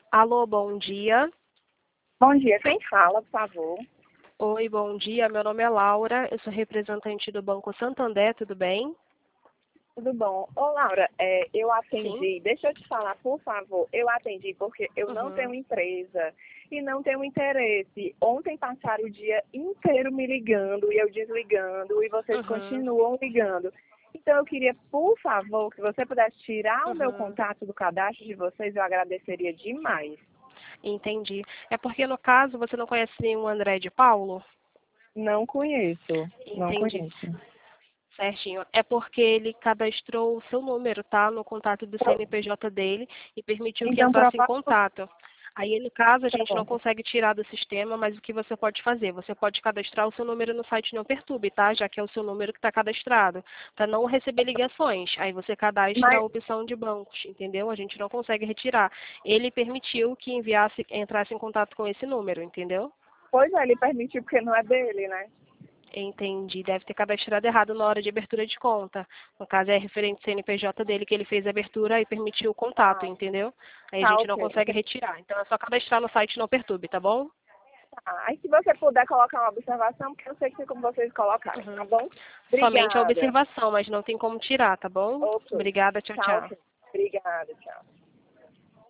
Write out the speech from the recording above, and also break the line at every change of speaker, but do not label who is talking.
Alô, bom dia.
Bom dia, quem fala, por favor?
Oi, bom dia. Meu nome é Laura, eu sou representante do Banco Santander, tudo bem?
Tudo bom? Ô, Laura, eu
Sim.
atendi, deixa eu te falar, por favor, eu atendi porque eu não tenho
Uhum.
empresa e não tenho interesse. Ontem passaram o dia inteiro me ligando e eu desligando e vocês
Uhum.
continuam ligando. Então, eu queria, por favor, que você pudesse tirar o meu
Uhum.
contato do cadastro de vocês, eu agradeceria demais.
Entendi. É porque no caso você não conhece nenhum André de Paulo?
Não conheço, não
Entendi.
conheço.
Certinho. É porque ele cadastrou o seu número, tá? No contato do CNPJ dele e permitiu que
Então,
entrasse em
provavelmente,
contato. Aí, no caso, a gente não
pronto.
consegue tirar do sistema, mas o que você pode fazer? Você pode cadastrar o seu número no site Não Perturbe, tá? Já que é o seu número que está cadastrado, para não receber ligações. Aí você cadastra a
Mas,
opção de bancos, entendeu? A gente não consegue retirar. Ele permitiu que entrasse em contato com esse número, entendeu?
pois é, ele permitiu porque não é dele, né?
Entendi. Deve ter cadastrado errado na hora de abertura de conta. No caso, é referente CNPJ dele que ele fez a abertura e permitiu o contato,
Ah,
entendeu? Aí a
tá
gente não
ok.
consegue retirar. Então é só cadastrar no site Não Perturbe, tá bom?
Aí se você puder colocar uma observação, porque eu sei que tem como vocês colocarem, tá
Uhum.
bom?
Somente a
Obrigada.
observação, mas não tem como tirar, tá bom?
Ok.
Obrigada, tchau,
Tá
tchau.
ok. Obrigada, tchau.